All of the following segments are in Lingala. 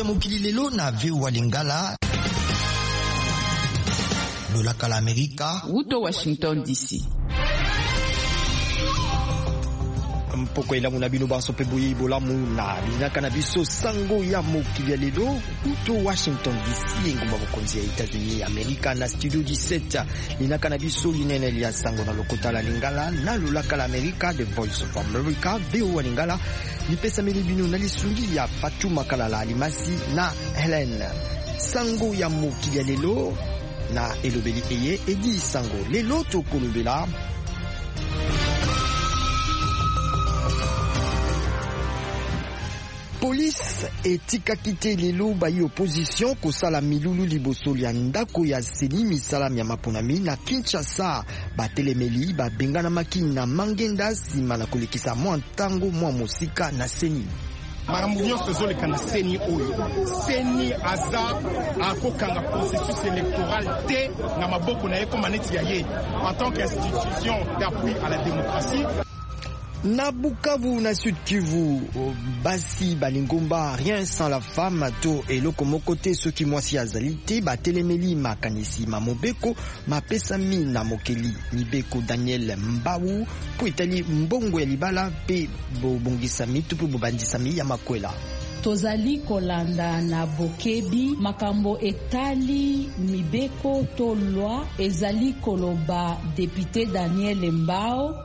mokili lelo na VOA Lingala. Lolaka la Amerika. Uto Washington DC. Mpoko elamu na bino baso pe boye bolamu na linaka na biso sango ya mokili ya lelo uto Washington DC ngomba bokonzi ya Etats-Unis Amerika na studio 17 linaka na biso linene lia sango na lokota la Lingala na lolaka la Amerika The Voice of America VOA Lingala lipesa meli bino na lisungi ya Fatuma Kalala Alimasi na Helen sango ya mokili ya lelo na elobeli eye edi sango lelo to kolobela Police etikaki te lelo bayi opposition kosala milulu liboso ya ndako ya seni misala ya maponami na Kinshasa batelemeli babenganamaki na mangenda nsima na kolekisa mwa ntango mwa mosika na seni. Makambo nyonso ezoleka na seni oyo seni aza akokanga processus électoral te na maboko na ye koma neti ya ye en tant qu'institution d'appui à la démocratie. Na Bukavu na Sud Kivu basi balingomba rien sans la femme to eloko moko te soki mwasi azali te batelemeli makanisi mamobeko mapesami na mokeli mibeko Daniel Mbawu po etali mbongo ya libala pe bobongisami to po bobandisami ya makwela. Tozali kolanda na bokebi makambo etali mibeko to loi ezali koloba député Daniel Mbao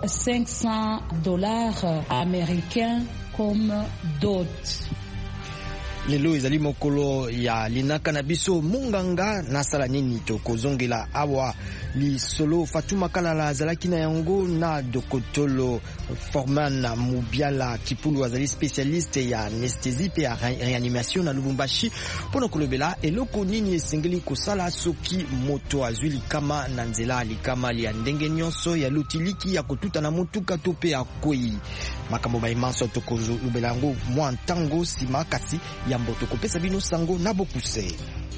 $500 américains comme dot. Lelo ezali mokolo ya linaka na biso munganga nasala nini tokozongela awa lisolo Fatuma Kalala azalaki na yango na dokotolo Forman Mubiala Kipulu azali spécialiste ya anesthésie pe ya réanimation na Lubumbashi pona kolobela eloko nini esengeli kosala soki moto azwi likama na nzela likama ya ndenge nyonso ya lutiliki ya kotuta na motuka to pe akoyi makambo baimanso tokozolobela yango mwa ntango sima kasi ya mboto kopesa bino sango na bokuse.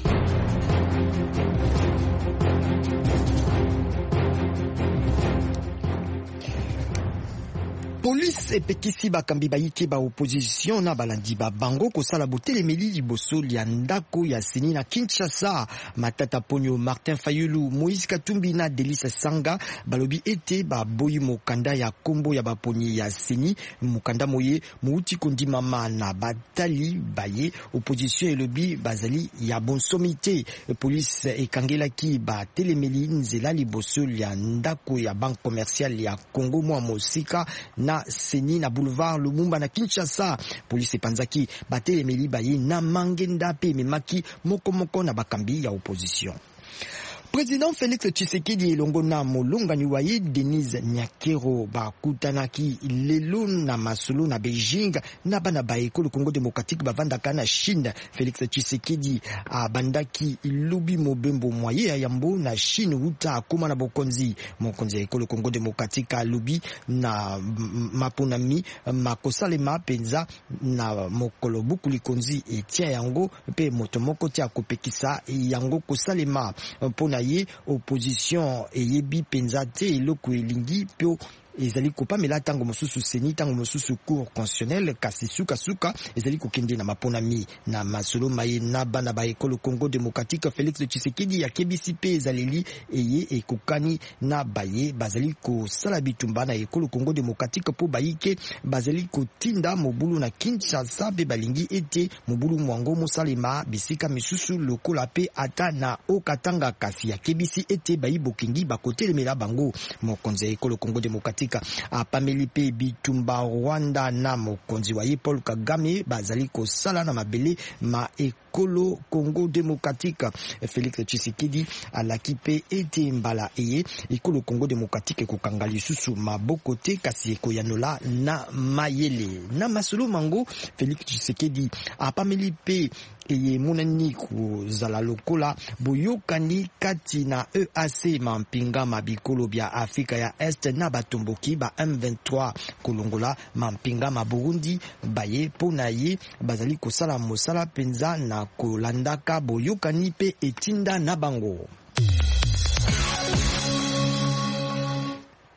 Police epekisi bakambi bayike ba opposition na balandi ba bango kosala botelemeli liboso ya ndako ya seni na Kinshasa. Matata Ponyo, Martin Fayulu, Moïse Katumbi na Delisa Sanga balobi ete ba boyi mokanda ya kombo ya baponi ya seni mokanda moye mouti kondimama na batali baye opposition elobi bazali ya bonsomité. Police ekangelaki ba telemeli nzela liboso ya ndako ya banque commerciale ya Congo mwa mosika na seni na boulevard Lumumba na Kinshasa. Police epanzaki batelemeli baye na mangenda pe memaki moko na bakambi ya opposition. Président Félix Tshisekedi elongo na molongani waye Denise Nyakero bakutanaki lelo na masolo na Beijing na bana ba ekolo Congo démocratique bavandaka na Chine. Félix Tshisekedi abandaki ilubi mobembo mwaye ya yambo na Chine uta akoma na bokonzi mokonzi ya ekolo Congo démocratique alubi na maponami makosalema penza na mokolo bukuli konzi etia yango pe moto moko tia kopekisa yango kosalema pona ye opposition eyebi penza te eloko elingi pio ezali kopamela tango mosusu seni tango mosusu cour constitutionnel kasi suka ezali kokende na maponami na masolo maye na bana ba ekolo Congo démocratique. Félix Tshisekedi ya kebisi pe ezaleli eye ekokani na baye bazali kosala bitumba na ekolo Congo démocratique po bayike bazali kotinda mobulu na Kinshasa pe balingi ete mobulu mwango mosalema bisika misusu lokola pe ata na okatanga kasi ya kebisi ete bayi bokengi bakotelemela bango mokonzi ya ekolo Congo démocratique apameli pe bitumba Rwanda na mokonzi wa Paul Kagame bazali kosala na mabele ma ekolo Congo démocratique. Félix Tshisekedi alaki pe ete mbala eye ekolo Congo démocratique kokanga lisusu maboko te kasi ekoyanola na mayele na masolo mango. Félix Tshisekedi apameli pe eye monani kozala lokola boyokani kati na EAC mampinga mabikolo bya Afrika ya Est na batomboki ba M23 kolongola mampinga ma Burundi baye pona ye bazali kosala mosala penza na kolandaka boyokani pe etinda na bango.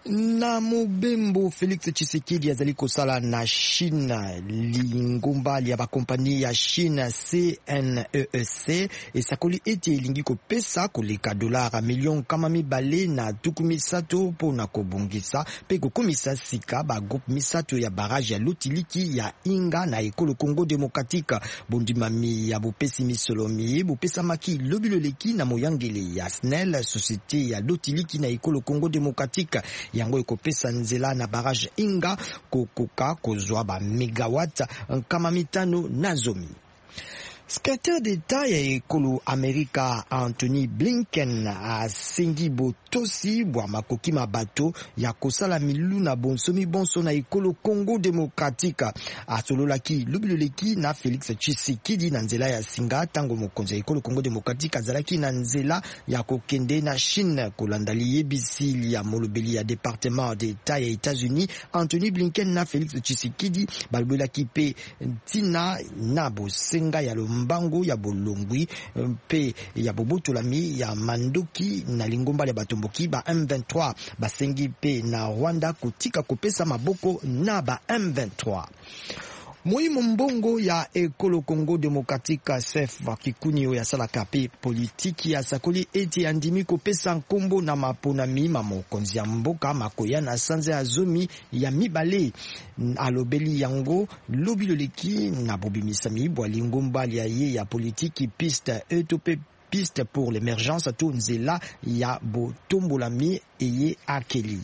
Na Mobembo Felix Tshisekedi azali kosala na Chine lingomba ya bakompani ya Chine CNEEC esakoli ete elingi kopesa koleka dolara milion kama mibale na tuku misato pona kobongisa pe kokomisa sika ba groupe misato ya barrage ya Lotiliki ya Inga na ekolo Congo Démocratique. Bondimami ya bopesi misolomi bopesa maki lobiloleki na moyangele ya SNEL société ya Lotiliki na ekolo Congo Démocratique yango ekopesa nzela na barrage Inga kokoka kozwa ba megawatt nkama mitano na zomi. Secrétaire d'État ya ekolo Amerika Anthony Blinken asengi botosi bwa makoki mabato ya kosala milu na bonsomi bonso na ekolo Congo Démocratique. Asololaki lobiloleki na Félix Tshisekedi na nzela ya singa tango mokonzi ya ekolo Congo Démocratique azalaki na nzela ya kokende na Chine kolanda liyebisi ya molobeli ya département d'État ya États-Unis. Anthony Blinken na Félix Tshisekedi balobelaki pe ntina na bosenga ya mbango ya bolongwi pe ya bobotolami ya mandoki na lingomba ya batomboki ba M23 basengi pe na Rwanda kotika kopesa maboko na ba M23. Moimo mbongo ya ekolo Congo Démocratique chef Kikuni ya salaka pe politiki ya sakoli eti andimi kopesa nkombo na maponami mamokonzi ya mboka makoya na sanze ya zomi ya mibale alobeli yango lobiloleki na bobimisami bwa lingomba ya ye ya politiki piste etope piste pour l'émergence to nzela ya botombolami eye akeli.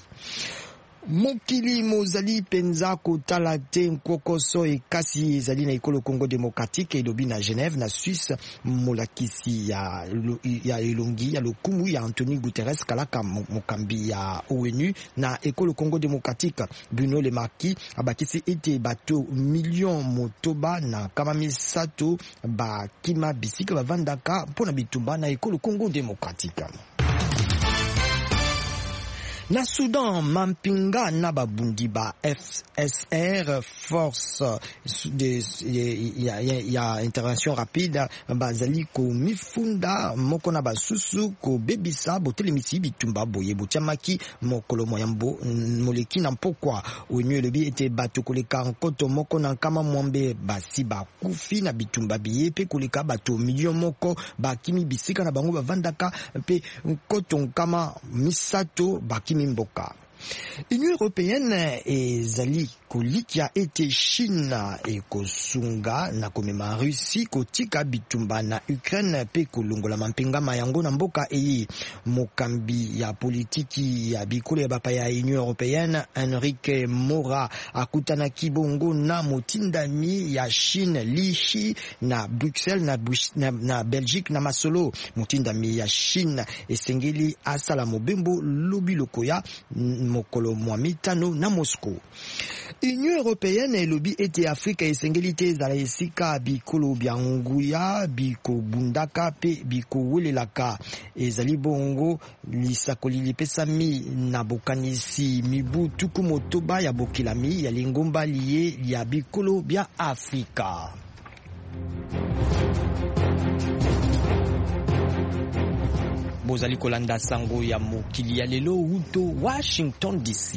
Mokili mozali penza kotala te nkokoso ekasi ezali na ekolo Congo Démocratique elobi na Genève na Suisse molakisi ya elongi ya lokumu ya Anthony Guterres kalaka mokambi ya ONU na ekolo Congo Démocratique. Bruno Le Marquis abakisi ete bato million motoba na kama misato bakima bisika bavandaka mpona bitumba na ekolo Congo Démocratique. Na Soudan, mampinga na babundi ba FSR, force ya intervention rapide, bazali ko mifunda moko na basusu ko bebisa botelemisi bitumba boye botiamaki mokolo moyambo moleki na mpokwa ONU elobi ete bato koleka nkoto moko na nkama mwambe basi bakufi na bitumba biye pe koleka bato million moko bakimi bisika na bango bavandaka pe nkoto nkama misato bakimi mboka. Union européenne ezali kolikia ete China ekosunga na komema Russie kotika bitumba na Ukraine pe kolongola mampengama yango na mboka eyi. Mokambi ya politiki ya bikolo ya bapa ya Union européenne Enrique Mora akutana kibongo na motindami ya Chine Li Shi na Bruxelles na Belgique na masolo. Motindami ya Chine esengeli asala mobembo lobi lokoya mokolo mwa mitano na Moscou. Union européenne elobi ete Afrika esengeli te ezala esika bikolo bya nguya biko bundaka pe biko welelaka. Ezali bongo lisakoli lipesami na bokanisi mibu tuku motoba ya bokilami ya lingomba liye ya bikolo bya Afrika. Bozali kolanda sango ya mokili ya lelo uto Washington DC.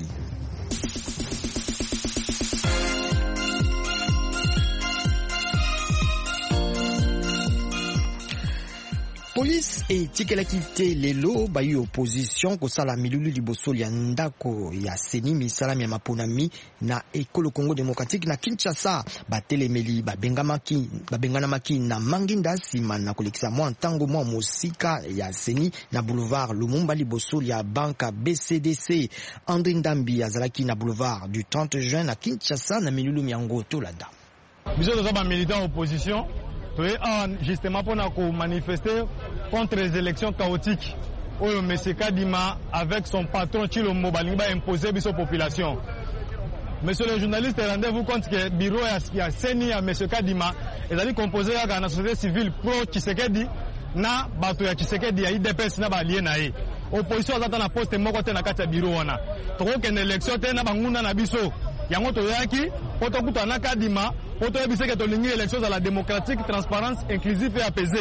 Police etikelaki te lelo bayi opposition kosala milulu liboso ya ndako ya seni misalami ya maponami na ekolo Congo Démocratique na Kinshasa. Batelemeli babenganamaki na Manginda sima na kolekisa mwa ntango mwa mosika ya seni na boulevard Lumumba liboso ya banka BCDC. André Ndambi azalaki na boulevard du 30 juin na Kinshasa na milulu miango tolanda. Biso toza ba militant opposition justement pour manifester contre les élections chaotiques où M. Kadima avec son patron Chilombo Balinga imposer biso population. Monsieur le journaliste, rendez-vous compte que le bureau a saigné à M. Kadima et a composé à la société civile pro Tshisekedi na bato ya Tshisekedi ya IDPS na balie na ye. Opposition azata na poste moko te na kati ya bureau wana. Toko kende élection te na banguna na biso. Yango toyaki poto kutana Kadima poto ebiseke tolingi élection za la démocratique, transparence, inclusive et apaisée.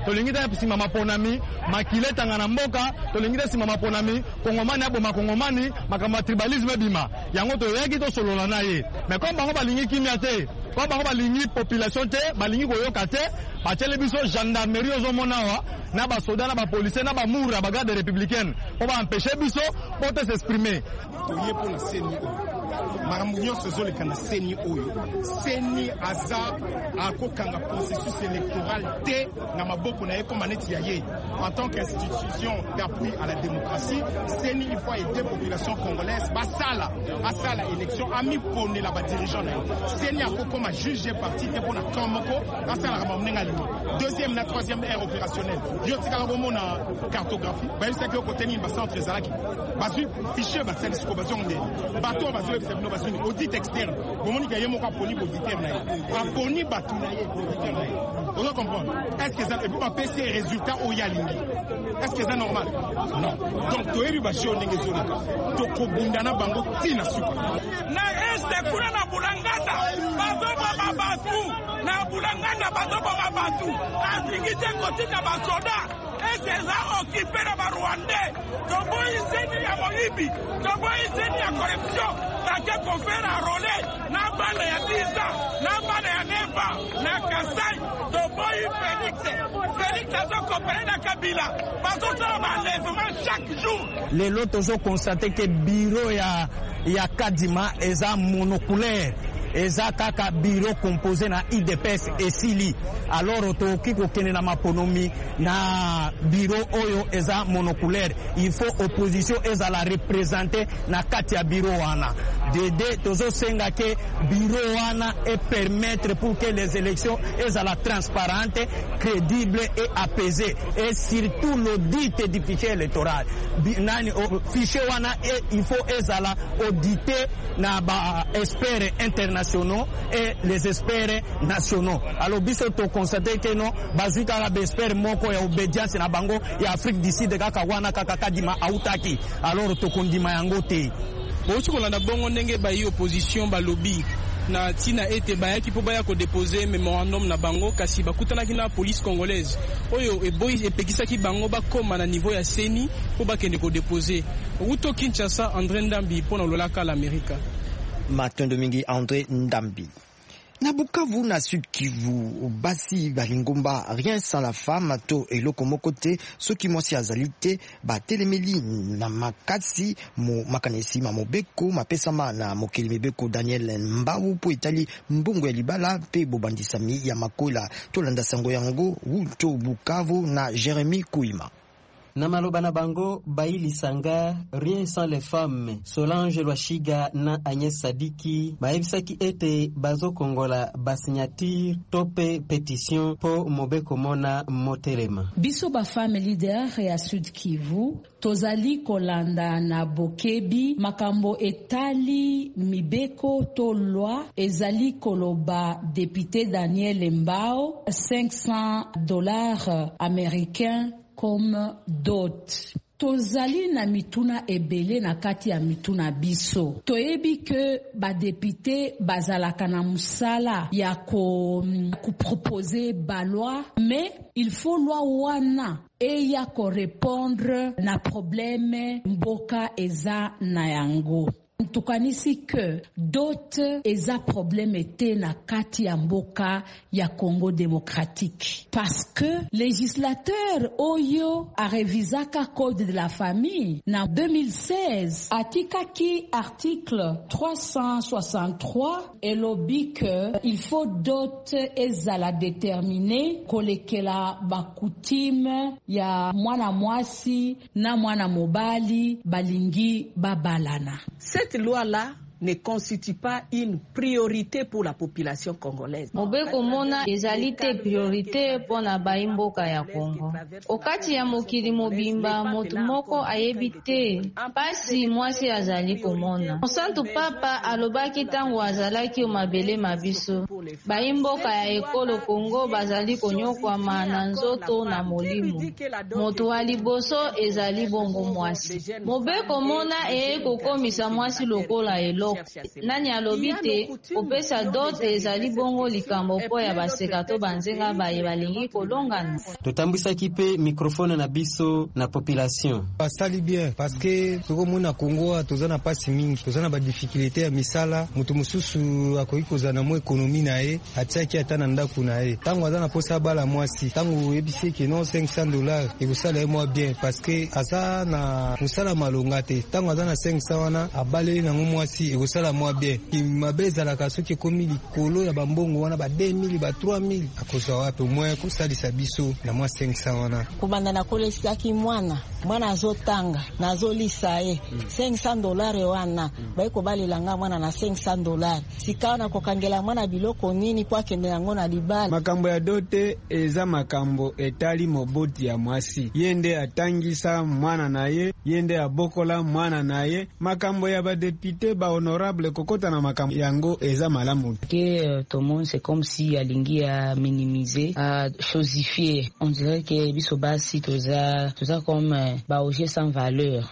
tolingita sima maponami makile tangana mboka tolingita sima maponami kongomani abo makongomani makamba tribalisme bima yango to yaki to solola na ye mais comme bango balingi kimia te comme bango balingi population te balingi koyoka te batele biso gendarmerie ozomonawa na ba soda na ba policier na ba mura ba garde républicaine po ba empêcher biso pour te s'exprimer toye pour la seni makambo nyonso ezoleka na seni oyo seni aza akokanga processus électoral te na maboko na ye comme maneti ya ye en tant qu'institution d'appui à la démocratie seni il faut aider population congolaise basala élection ami ponela ba dirigeant na ye seni akokoma juge parti te pona kamoko asala kama mnenga limo deuxième na troisième ère opérationnelle yo tikala bomona cartographie ba yisa ke côté ni ba centre ezalaki bazui fichier ba seni siko bazonde bato bazui no bazuni audit externe bomoni ka yemo ka poni auditeur na ye aponi batu na ye auditeur na ye on doit comprendre est-ce que ça et pour passer résultat au yalingi est-ce que c'est normal non donc to ebi ba show ndenge zoleka to kobundana bango tina suka na este kuna na bulangata bazoba babatu na bulangata bazoba babatu azingite kotika basoda Eza occupé na Rwanda, tobo izeni ya moibi, tobo izeni ya corruption, take kofera role na bana ya Tiza, na bana ya Neba, na Kasai, tobo Félix azokopere na Kabila, bazosala enlèvement chaque jour. Lelo tozo constater que bureau ya Kadima eza monoculaire. Eza kaka bureau composé na IDPS et Sili alors toki kokene na maponomi na bureau oyo eza monoculaire il faut opposition eza la représenter na kati ya bureau wana dede tozo senga ke bureau wana et permettre pour que les élections eza la transparente crédible et apaisée et surtout l'audit du fichier électoral nani fichier wana et il faut eza la auditer na ba experts internationaux et les experts nationaux. Alors biso to constater que non bazika la experts moko ya obedience na bango ya Afrique du Sud kaka wana kaka kadima autaki. Alors to kondima yango te. Bosi kolanda bongo ndenge ba yi opposition ba lobby na tina ete bayaki po baya ko déposer mémorandum na bango kasi bakutanaki na police congolaise oyo eboyi epekisaki bango bakoma na niveau ya seni po bakende ko déposer. Uto Kinshasa André Ndambi pona lolaka l'Amérique. Matondo mingi André Ndambi. Na Bukavu na Sud Kivu, basi balingomba rien sans la femme to eloko mokote soki mwasi azalite ba telemeli na makasi mo makanesi mamobeko mapesama na mokeli mebeko Daniel Mbawu po itali mbongo ya libala pe bobandisami ya makola to landa sango yango wuto Bukavu na Jeremy Kuima. Na maloba na bango Baili Sanga rien sans les femmes Solange Lwashiga na Agnès Sadiki baebisaki ete bazo kongola basignature tope pétition po mobeko mona motelema biso ba femme leader ya Sud Kivu tozali kolanda na bokebi makambo etali mibeko to loi ezali koloba député Daniel Mbao $500 américains comme dot. Tozali na mituna ebele na kati ya mituna biso. Toyebi ke ba député bazalaka na musala ya ko proposer ba loi, mais il faut loi wana et ya ko répondre na problème mboka eza na yango. Tukanisi que d'autres eza problème était na kati ya mboka ya Congo démocratique parce que législateur oyo a révisaka code de la famille na 2016 atikaki article 363 elobi que il faut d'autres ezala déterminer kolekela bakutime ya mwana mwasi na mwana mobali balingi babalana. Cette loi-là ne constitue pas une priorité pour la population congolaise. Mobeko mona ezali te priorité pona baimboka ya Kongo. Okati ya mokili mobimba motu moko ayebi te pasi mwasi azali komona. Santu papa alobaki tango azalaki mabele mabiso. Baimboka ya ekolo Kongo bazali konyokwama na nzoto na molimo. Motu wa liboso ezali bongo mwasi. Mobeko mona kokomisa mwasi lokola elo donc nani alobi te opesa dot ezali bongo likambo mpo ya baseka to banzenga baye balingi kolongana. Totambwisaki pe microphone na biso na population basali bien parce que toko mona Kongo tozana pasi mingi, tozana ba difficulté ya misala, mutu mususu akoki kozana mo ekonomi na ye atiaki ata na ndako na ye tango azana posa bala mwasi tango yebisi ke non $500 ekosala ye mwa bien parce que aza na musala malonga te tango azana 500 wana abale na mwasi ekosala mwa bien mabe ezalaka soki ekomi likolo ya bambongo wana ba 2000 ba 3000 akozwa wapi mwa kosalisa biso na mwa 500 wana kubanda na kolesaki mwana azotanga nazolisa ye $500 wana baiko balelanga mwana na $500 sikana kokangela mwana biloko nini kwa kende yango na libala. Makambo ya dote eza makambo etali moboti ya mwasi yende atangisa mwana na ye yende abokola mwana na ye. Makambo ya ba député ba honorable kokota na makambo yango eza malamu que tout le monde c'est comme si alingi a minimiser a chosifier. On dirait que biso basi toza comme ba objet sans valeur.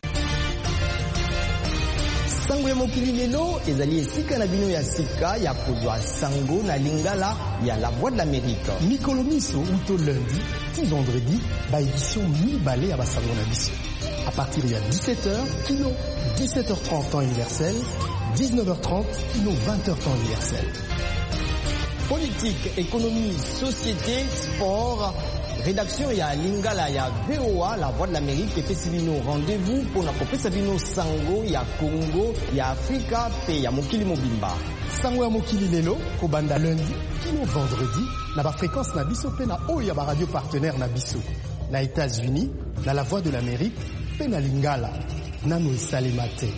Sango ya mokili lelo ezali esika na bino ya sika ya kozwa sango na lingala ya La Voix de l'Amérique. Mikolo miso uto lundi ti vendredi ba édition mibale ya basango na biso. À partir de 17h, kino 17h30 temps universel, 19h30, kino 20h temps universel. Politique, économie, société, sport, rédaction ya lingala ya VOA La Voix de l'Amérique epesi bino rendez-vous pona kopesa bino sango ya Congo ya Afrika pe ya mokili mobimba. Sango ya mokili lelo kobanda lundi kino vendredi na ba fréquence na biso pe na oyo ya ba radio partenaire na biso na États-Unis na La Voix de l'Amérique pe na lingala nano esalema te.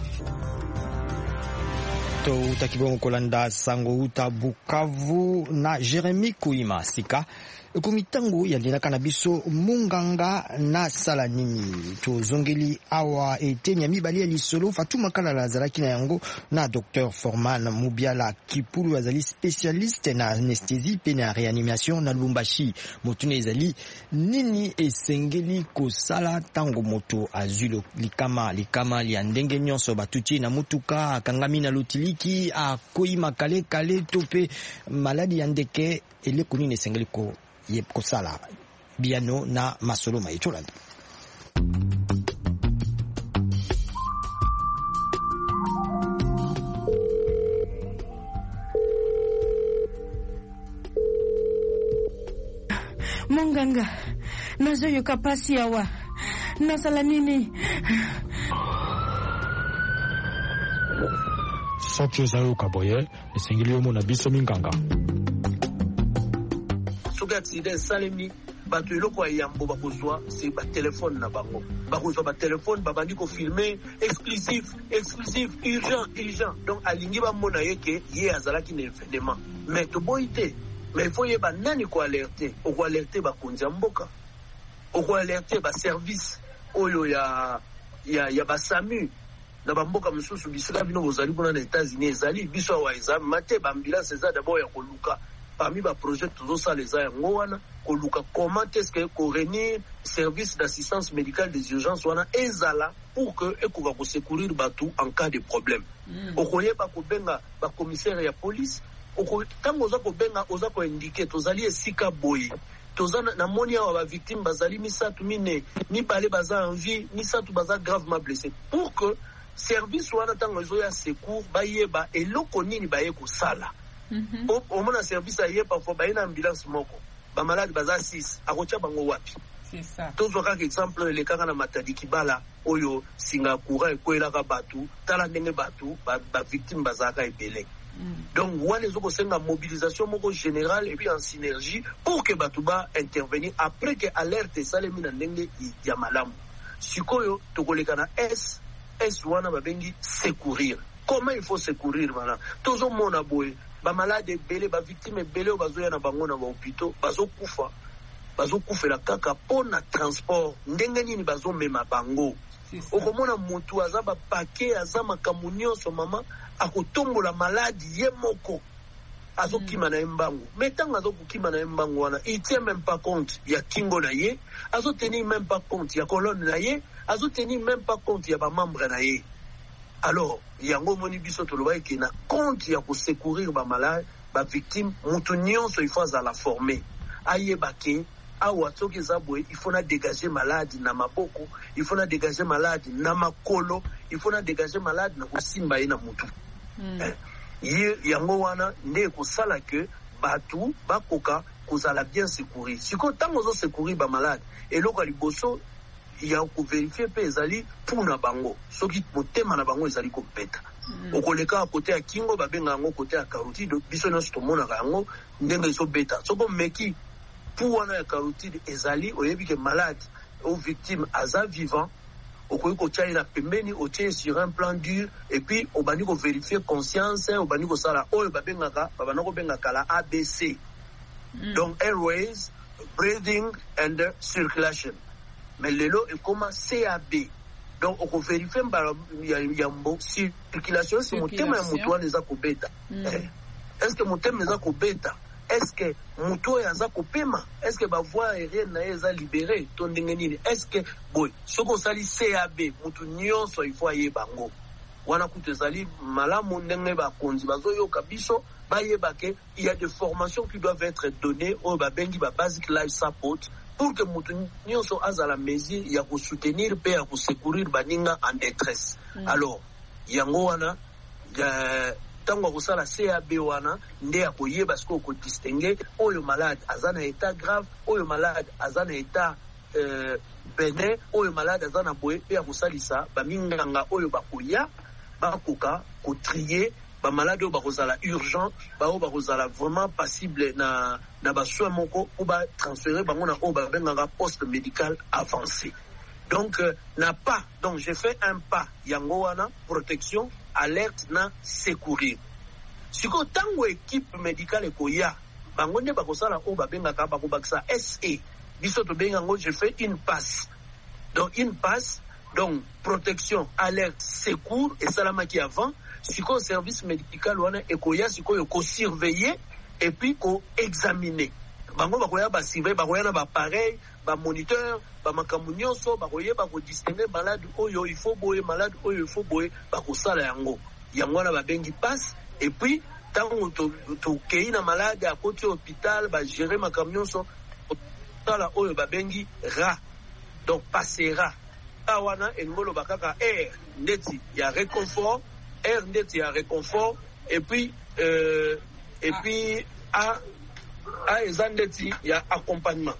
Utakibongo kolanda sango uta Bukavu na Jeremy Kuima sika komitango ya lilaka na biso munganga na sala nini tozongeli awa etenya mibali ya lisolo Fatuma Kala lazalaki na yango na Dr Forman Mubiala Kipulu azali spécialiste na anesthésie pe na réanimation na Lubumbashi. Motune ezali nini esengeli kosala tango moto azulo likama ya ndenge nyonso batuti na mutuka akangami na lotiliki akoyi makale kale tope maladi ya ndeke eleko nini esengeli ko kosala biano na masolo maicholanda. Munganga nazoyoka pasi awa nasala nini? soki ozayoka boye esengeli yo mona biso minganga. Soki accident esalemi bato eloko ya yambo bakozwa c'est ba téléphone na bango bakozwa ba téléphone babandi ko filmer exclusif urgent donc alingi bamona yeke ye azalaki na événement mais to boité mais il faut yeba nani ko alerter bakonzi ya mboka oko alerter ba service oyo ya ba SAMU na bamboka mususu bisika bino bozali bona na États-Unis ezali biso wa exam mate ba ambulance eza d'abord ya koluka parmi ba projet tozosala eza yango wana koluka comment est-ce que ko réunir service d'assistance médicale des urgences wana ezala pour que ekoka ko secourir batu en cas de problème okoyeba ko benga ba commissaire ya police tango oza ko benga oza ko indiquer tozali esika boye tozana na moni ya ba victime bazali misatu mine ni balé baza en vie misatu baza gravement blessé pour que service wana tango zo ya secours bayeba eloko nini baye ko sala au moins service aye parfois bayina ambulance moko ba malade baza 6 akocha bango wapi. C'est ça. Tozo ka exemple le kaka na Matadi Kibala oyo Singapour ekwela ka batu tala ndenge batu ba victime bazaka ebele. Donc wana ezoko senga mobilisation moko générale et puis en synergie pour que batu ba intervenir après que alerte salemi na ndenge ya malamu. Sikoyo tokoleka na S wana babengi secourir. Comment il faut secourir voilà. Tozo mona boye ba malade belé ba victime belé bazoya na bango na ba hôpitaux bazokufela kaka pona transport ndenge nini bazomema bango okomona mutu aza ba paquet aza makambo nyonso mama akotombola malade ye moko azokima na embango metanga azokukima na embango wana il tient même pas compte ya kingo na ye azotenir même pas compte ya colonne na ye azotenir même pas compte ya ba membre na ye Alors yango moni biso toloba ki na compte ya ko secourir ba malade ba victime mutu nyonso il faut la former ayeba ke awa soki zabwe il faut na dégager malade na maboko, il faut na dégager malade na makolo, il faut na dégager malade na kosimba ina mutu. Yango wana nde ko sala ke batu bakoka kozala bien secourir. Siko tango zo secourir ba malade eloko liboso ya ko vérifier pe ezali puna bango soki motema na bango ezali ko peta. Okoleka kote ya kingo babenga yango kote ya carotide biso na stomona yango ndenge so beta. Soko meki pour wana ya carotide ezali oyebi ke malade ou victime aza vivant okoki kotia na pembeni otie sur un plan dur et puis obandi ko vérifier conscience obandi ko sala oyo babengaka babana ko bengaka la ABC. Donc airways, breathing and circulation. Mais lelo e koma CAB. Donc on vérifie yambo circulation si motema ya mutu wana eza kobeta. Est-ce que motema eza kobeta? Est-ce que mutu ya za kopema? Est-ce que ba voie aérienne na eza libérée to ndenge nini? Est-ce que boy soko sali CAB mutu nyonso il faut ayeba ngo. Wana kutu ezali malamu ndenge ba konzi bazoyoka biso bayeba ke il y a des formations qui doivent être données au babengi ba basic life support pour que mutu nyonso azala mesure ya ko soutenir pe ya ko secourir baninga en détresse. Alors yango wana tango kusala CAB wana nde ya koyeba siko ko distinguer oyo malade azana état grave, oyo malade azana état bénin, oyo malade azana boye pe ya kosalisa baminganga oyo bakoya bakoka ko trier ba malade oyo bakozala urgent ba oyo bakozala vraiment passible na ba soins moko ou ba transférer bango na oyo babenganga poste médical avancé. Donc donc j'ai fait un pas yango wana protection, alerte na secourir. Siko tango équipe médicale koya bango nde bakosala oyo babengaka bakobakisa SE biso to bengango j'ai fait une passe. Donc une passe, donc protection, alerte, secours et salamaki avant siko service médical wana ekoya siko ko surveiller et puis ko examiner. Bango bakoya ba surveiller bakoya na ba pareil ba moniteur ba makambo nyonso bakoye bako distinguer malade oyo il faut boye malade oyo il faut boye bakosala yango wana babengi passe. Et puis tango to kei na malade à côté hôpital ba gérer makambo nyonso tala oyo babengi ra. Donc passera wana engolo bakaka air ndeti ya réconfort, air ndeti ya réconfort et puis a ezandeti ya accompagnement.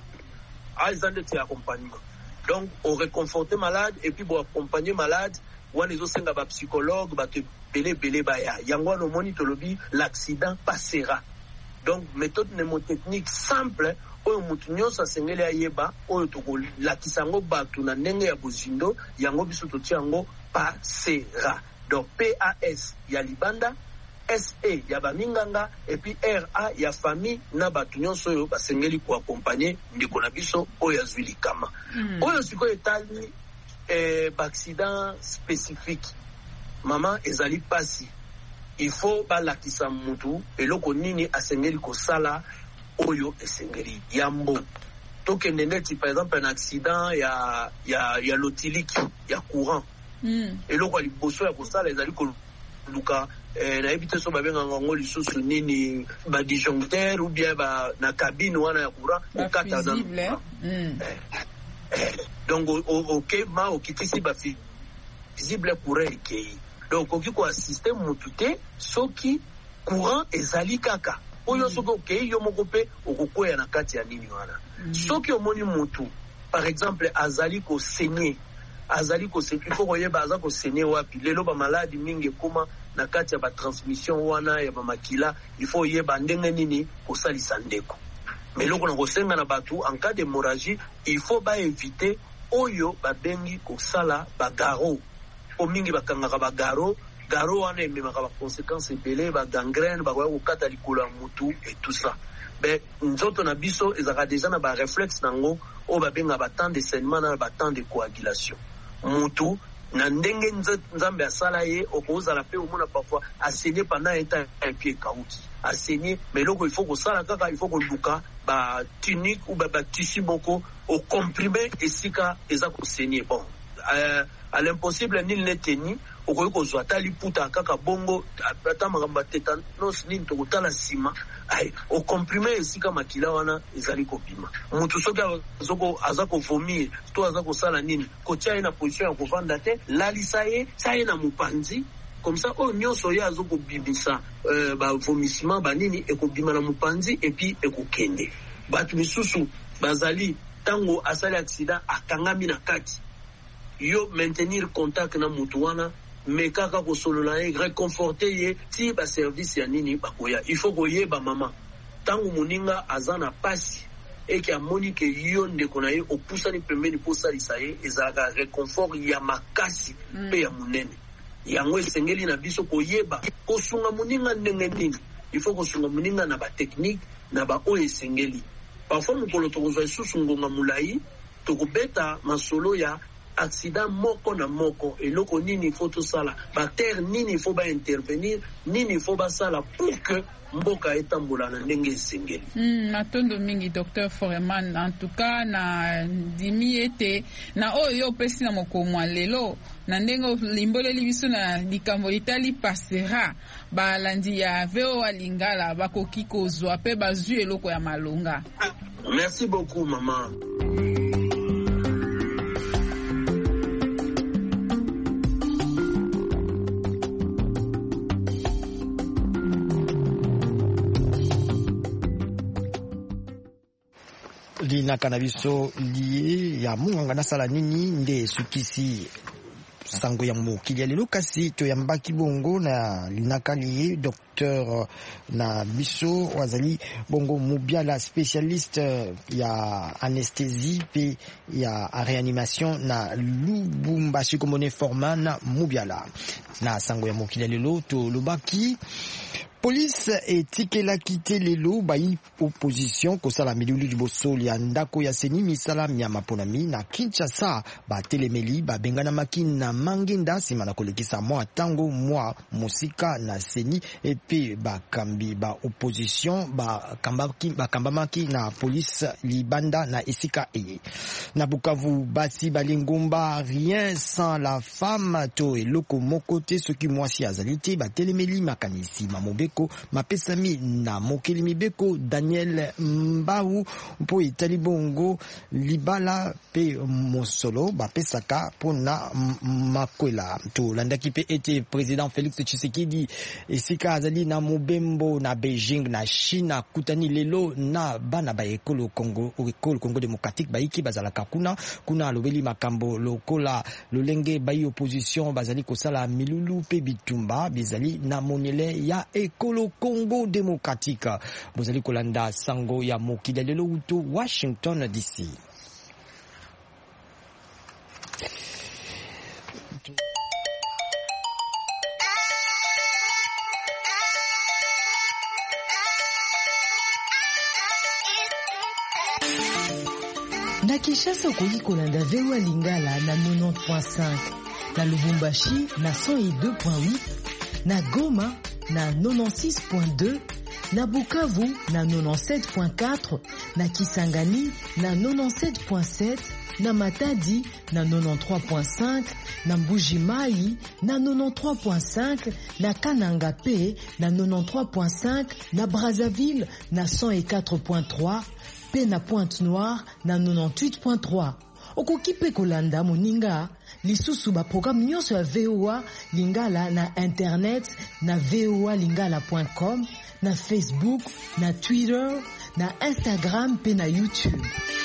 Donc on réconforter malade et puis bon accompagner malade wana ezosenga ba psychologue ba te belé baya yango no monitolobi l'accident passera. Donc méthode mnémotechnique simple oyo mutu nyonso asengeli ayeba oyo tokolakisa yango bato na ndenge ya bozindo yango biso totia yango passera. Donc PAS ya libanda, SE ya baninganga et puis RA ya famille na bato nyonso oyo basengeli ko accompagner ndeko na biso oyo azwi likama. Oyo siko etali accident spécifique. Maman ezali pasi. Il faut balakisa mutu eloko nini asengeli ko sala oyo esengeli yambo. Tokende neti par exemple un accident ya lotilique ya courant. Eloko liboso ya kosala ezali ko luka na ebite so babenga ngo lisusu nini ba disjoncteur ou bien ba na cabine wana ya courant okata na donc OK ma okitisi ba visible courant ekei. Donc oki ko assister mutute soki courant ezali kaka oyo soki okei yo moko pe okokoya na kati ya nini wana. Soki omoni mutu par exemple azali ko saigner il faut koyeba aza ko saigner wapi lelo ba maladi mingi koma na kati ya ba transmission wana ya ba makila il faut yeba ndenge nini kosalisa ndeko. Mais loko na kosenga na batu en cas d'hémorragie il faut ba éviter oyo babengi kosala ba garo o mingi bakangaka ba garo wana ememaka ba conséquences ebele ba gangrène ba kokata likolo ya mutu et tout ça. Ben nzoto na biso ezaka déjà na ba réflexe nango o babenga ba temps de saignement na ba temps de coagulation. Mutu na ndenge nzambe asala ye okozala pe omona parfois assaigner pendant un temps un pied kauki assaigner mais loko il faut que ça kaka il faut que luka ba tunique ou ba tissu boko au comprimé esika eza ko saigner bon à l'impossible nil n'est tenu okoki kozwa ata liputa kaka bongo ata makambo ya tétanos nini tokotala nsima okomprime esika makila wana ezali kobima. Moto soki aza kovomir to aza kosala nini kotia ye na position ya kovanda te, lalisa ye tia ye na mopanzi comme ça oyo nyonso ye azokobimisa bavomissement banini ekobima na mopanzi epi ekokende. Bato misusu bazali tango asali accident akangami na kati, yo maintenir contact na mutu wana me kaka kosolola ye réconforter ye ti ba service ya nini bakoya. Il faut koyeba mama tango moninga aza na pasi eke amoni ke yo ndeko na ye opusani pembeni po salisa ye ezalaka réconfort ya makasi pe ya munene. Yango esengeli na biso koyeba kosunga moninga ndenge nini. Il faut kosunga moninga na ba technique na ba oyo esengeli. Parfois mokolo tokozwa lisusu ngonga mulai tokobeta masolo ya accident moko na moko eloko nini faut tosala baterre nini faut ba intervenir nini faut basala pour que mboka etambola na ndenge esengeli. Matondo mingi Dr Foreman, en tout cas na dimi ete na oyo pesi na mokomwa lelo na ndenge limboleli biso na likambo itali pasera balandi ya VOA Lingala bakoki kozwa pe bazwi eloko ya malonga. Merci beaucoup maman. Linaka na biso lié ya munganga nasala nini nde sukisi sango ya mokili ya lelo kasi toyambaki bongo na linaka lié docteur na biso wazali bongo Mubiala spécialiste ya anesthésie pe ya réanimation na Lubumbashi komone Forman Mubiala na sango ya mokili ya lelo to lobaki police etikela kite lelo bayi opposition kosala milulu liboso ya ndako ya seni misala ya maponami na Kinshasa batelemeli babengana makini na Mangenda sima na kolekisa mwa tango mwa musika na seni epe bakambi ba opposition bakambamaki na police libanda na esika eye na Bukavu basi balingomba rien sans la femme to eloko moko te soki mwasi azalite batelemeli makanisi mamobeko mapesami na mokeli mibeko Daniel Mbau mpo itali bongo libala pe mosolo bapesaka pona makwela to landaki pe ete président Félix Tshisekedi esika azali na mobembo na Beijing na China kutani lelo na bana ba ekolo Congo démocratique baiki bazalaka kuna alobeli makambo lokola lolenge bayi opposition bazali kosala milulu pe bitumba bizali na monele ya ekolo Congo démocratique. Bozali kolanda sango ya mokili lelo uto Washington DC. Na Kinshasa okoki kolanda VOA Lingala na 90.5, na Lubumbashi na 102.8, na Goma na 96.2, na Bukavu na 97.4, na Kisangani na 97.7, na Matadi na 93.5, na Mbujimai na 93.5, na Kananga P na 93.5, na Brazzaville na 104.3, pe na Pointe-Noire na 98.3. Okoki pe kolanda moninga lisusu ba programme nyonso ya VOA Lingala na internet na voalingala.com, na Facebook, na Twitter, na Instagram pe na YouTube.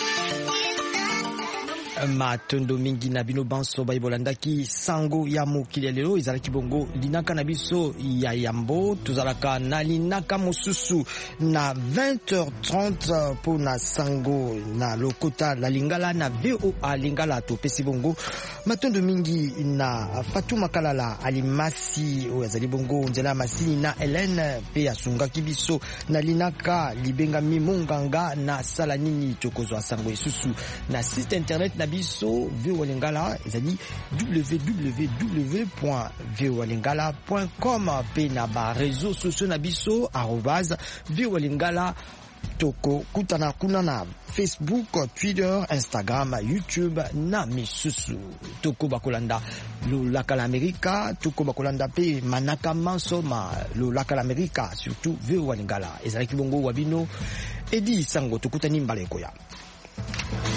Matondo mingi na bino banso baibolandaki sango ya mokili lelo izalaki bongo linaka na biso ya yambo tuzalaka na linaka mosusu na 20h30 pour na sango na lokota la Lingala na VOA Lingala to pesi bongo matondo mingi na Fatuma Kalala alimasi oyazali bongo nzela masini na Hélène pe asungaki biso na linaka libenga mimonganga na sala nini tokozwa sango esusu na site internet na biso VOA Lingala ezali www.voalingala.com pe na ba réseaux sociaux na biso @VOA Lingala toko kutana kuna na Facebook, Twitter, Instagram, YouTube na misusu. Toko bakolanda lolaka l'Amerika, toko bakolanda pe manaka mansoma lolaka l'Amerika, surtout VOA Lingala. Ezalaki bongo wabino Edi Sango tokutani mbala ekoya.